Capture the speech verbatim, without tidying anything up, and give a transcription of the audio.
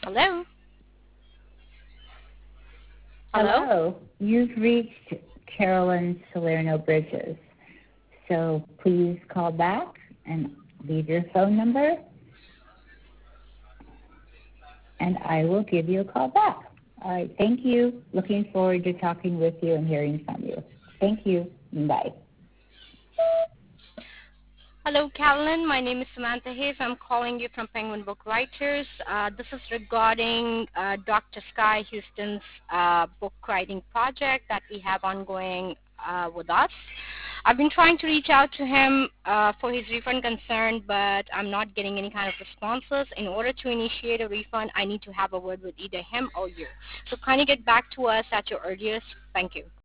Hello? Hello? Hello. You've reached Carolyn Salerno Bridges. So please call back and leave your phone number, and I will give you a call back. All right. Thank you. Looking forward to talking with you and hearing from you. Thank you. Bye. Hello, Carolyn. My name is Samantha Hayes. I'm calling you from Penguin Book Writers. Uh, this is regarding uh, Doctor Sky Houston's uh, book writing project that we have ongoing uh, with us. I've been trying to reach out to him uh, for his refund concern, but I'm not getting any kind of responses. In order to initiate a refund, I need to have a word with either him or you. So kindly get back to us at your earliest. Thank you.